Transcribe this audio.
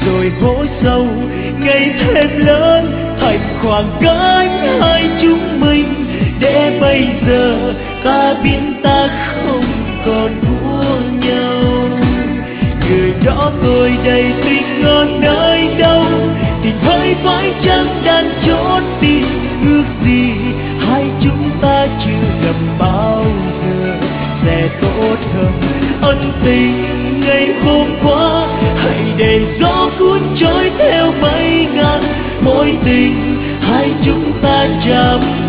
rồi hố sâu ngày thêm lớn thành khoảng cách hai chúng mình. Để bây giờ ta biết ta không còn của nhau. Người đó tôi đây tình ở nơi đâu, tình hơi phải chăng đang chốt tin ước gì hai chúng ta chưa gặp bao giờ sẽ tốt hơn. Ân tình ngày hôm qua hãy để gió cuốn trôi theo mây ngàn, mối tình hai chúng ta chạm